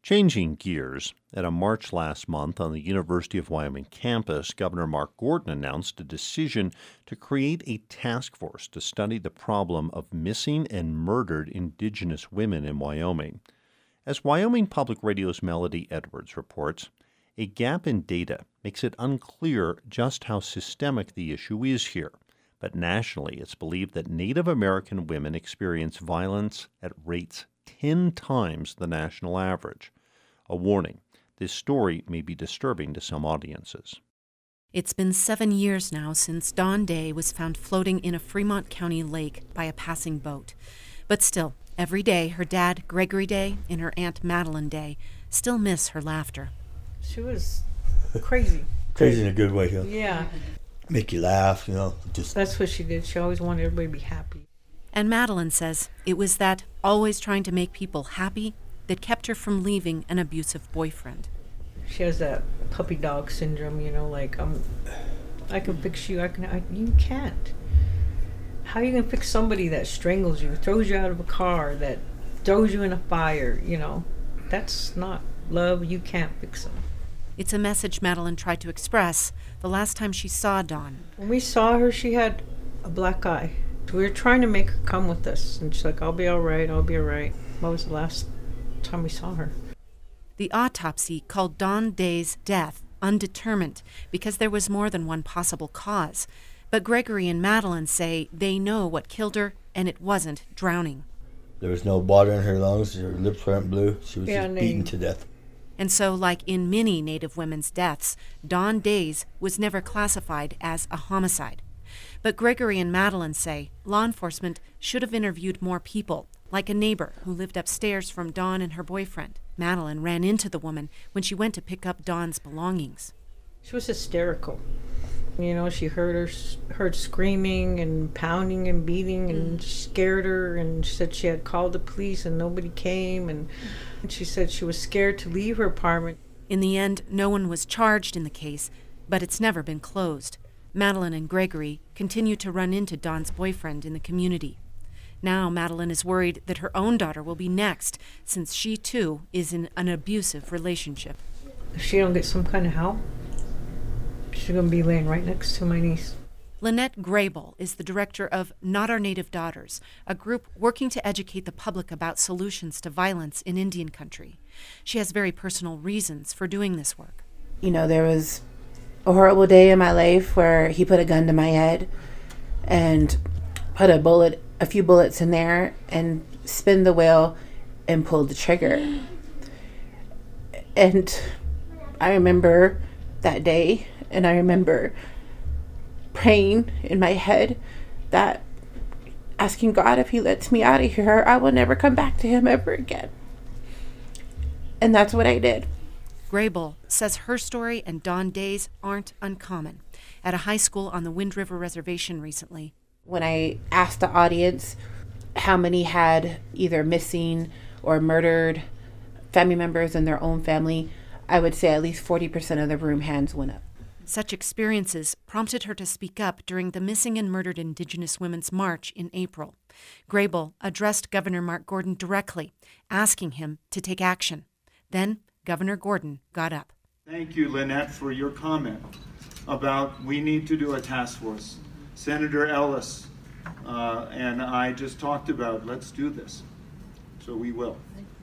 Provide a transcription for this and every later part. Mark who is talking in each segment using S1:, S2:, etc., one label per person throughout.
S1: Changing gears, at a march last month on the University of Wyoming campus, Governor Mark Gordon announced a decision to create a task force to study the problem of missing and murdered Indigenous women in Wyoming. As Wyoming Public Radio's Melody Edwards reports, a gap in data makes it unclear just how systemic the issue is here. But nationally, it's believed that Native American women experience violence at rates 10 times the national average. A warning, this story may be disturbing to some audiences.
S2: It's been 7 years now since Dawn Day was found floating in a Fremont County lake by a passing boat. But still, every day, her dad, Gregory Day, and her aunt, Madeline Day, still miss her laughter.
S3: She was crazy.
S4: Crazy in a good way,
S3: Yeah.
S4: Make you laugh,
S3: That's what she did. She always wanted everybody to be happy.
S2: And Madeline says it was that always trying to make people happy that kept her from leaving an abusive boyfriend.
S3: She has that puppy dog syndrome, I can fix you, you can't. How are you going to fix somebody that strangles you, throws you out of a car, that throws you in a fire, That's not love. You can't fix them.
S2: It's a message Madeline tried to express the last time she saw Dawn.
S3: When we saw her, she had a black eye. We were trying to make her come with us, and she's like, I'll be all right. What was the last time we saw her?
S2: The autopsy called Dawn Day's death undetermined because there was more than one possible cause. But Gregory and Madeline say they know what killed her, and it wasn't drowning.
S4: There was no water in her lungs. Her lips weren't blue. She was just beaten to death.
S2: And so, like in many Native women's deaths, Dawn Day's was never classified as a homicide. But Gregory and Madeline say law enforcement should have interviewed more people, like a neighbor who lived upstairs from Dawn and her boyfriend. Madeline ran into the woman when she went to pick up Dawn's belongings.
S3: She was hysterical. She heard screaming and pounding and beating and scared her, and she said she had called the police and nobody came, and she said she was scared to leave her apartment.
S2: In the end, no one was charged in the case, but it's never been closed. Madeline and Gregory continue to run into Dawn's boyfriend in the community. Now Madeline is worried that her own daughter will be next, since she too is in an abusive relationship.
S3: If she don't get some kind of help, she's going to be laying right next to my niece.
S2: Lynette Grable is the director of Not Our Native Daughters, a group working to educate the public about solutions to violence in Indian country. She has very personal reasons for doing this work.
S5: There was a horrible day in my life where he put a gun to my head and put a few bullets in there and spun the wheel and pulled the trigger. And I remember that day, and I remember praying in my head that asking God, if he lets me out of here, I will never come back to him ever again. And that's what I did.
S2: Grable says her story and Dawn Day's aren't uncommon. At a high school on the Wind River Reservation recently,
S5: when I asked the audience how many had either missing or murdered family members in their own family, I would say at least 40% of the room hands went up.
S2: Such experiences prompted her to speak up during the Missing and Murdered Indigenous Women's March in April. Grable addressed Governor Mark Gordon directly, asking him to take action. Then Governor Gordon got up.
S6: Thank you, Lynette, for your comment about we need to do a task force. Senator Ellis and I just talked about let's do this. So we will.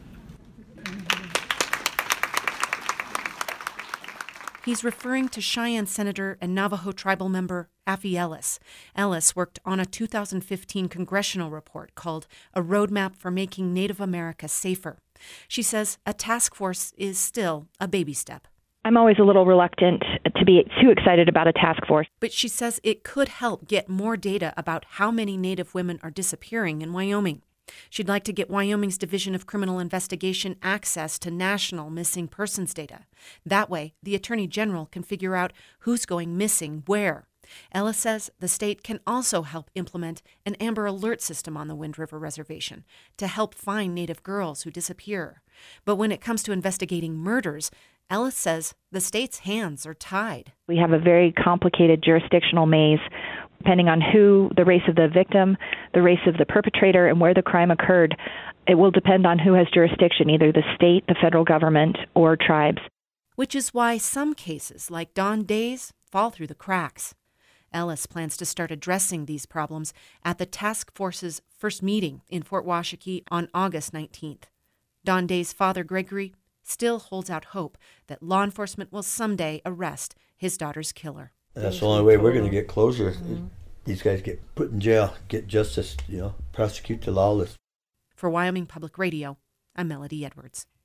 S2: He's referring to Cheyenne Senator and Navajo tribal member Affie Ellis. Ellis worked on a 2015 congressional report called A Roadmap for Making Native America Safer. She says a task force is still a baby step.
S7: I'm always a little reluctant to be too excited about a task force.
S2: But she says it could help get more data about how many Native women are disappearing in Wyoming. She'd like to get Wyoming's Division of Criminal Investigation access to national missing persons data. That way, the Attorney General can figure out who's going missing where. Ellis says the state can also help implement an Amber Alert system on the Wind River Reservation to help find Native girls who disappear. But when it comes to investigating murders, Ellis says the state's hands are tied.
S7: We have a very complicated jurisdictional maze, depending on the race of the victim, the race of the perpetrator, and where the crime occurred. it will depend on who has jurisdiction, either the state, the federal government, or tribes.
S2: Which is why some cases, like Dawn Day's, fall through the cracks. Ellis plans to start addressing these problems at the task force's first meeting in Fort Washakie on August 19th. Dawn Day's father, Gregory, still holds out hope that law enforcement will someday arrest his daughter's killer.
S4: That's the only way we're going to get closer. These guys get put in jail, get justice, prosecute the lawless.
S2: For Wyoming Public Radio, I'm Melody Edwards.